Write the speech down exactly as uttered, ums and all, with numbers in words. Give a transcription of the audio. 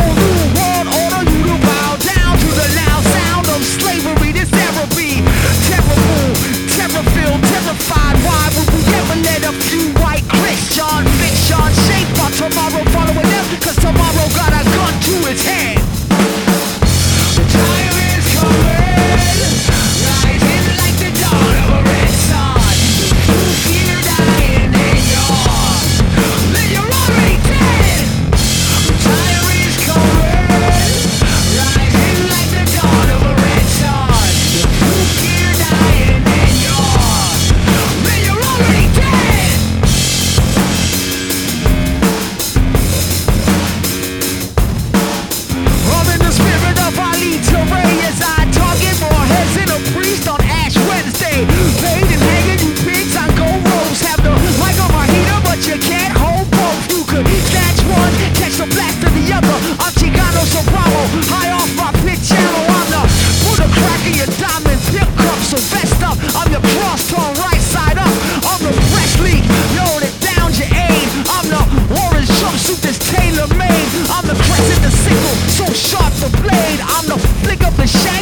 whole new world order. You to bow down to the loud sound of slavery. This ever be terrible, terror-filled, terrified. Why would we ever let a few white Christian fiction shape our tomorrow following them? Cause tomorrow got a gun to its head. The time is coming, rising like the dawn of a red sun. You fear dying in yours, then you're already dead. The time is coming, rising like the dawn of a red sun. You fear dying in yours, then you're already dead. I'm in the spirit of Ali Teray as I target more heads than a priest on Ash Wednesday. Paid and hanging, you pigs on gold ropes. Have the mic on my heater, but you can't hold both. You could snatch one, catch the blast of the other. I'm Chicano Soprano, high off my pit channel. I'm the put a crack in your diamond pip cup, so vest up. I'm your cross torn right side up. I'm the press league, load it down your aim. I'm the orange jumpsuit that's tailor made. I'm the crescent, the sickle, so sharp the blade. I'm the flick of the shadow.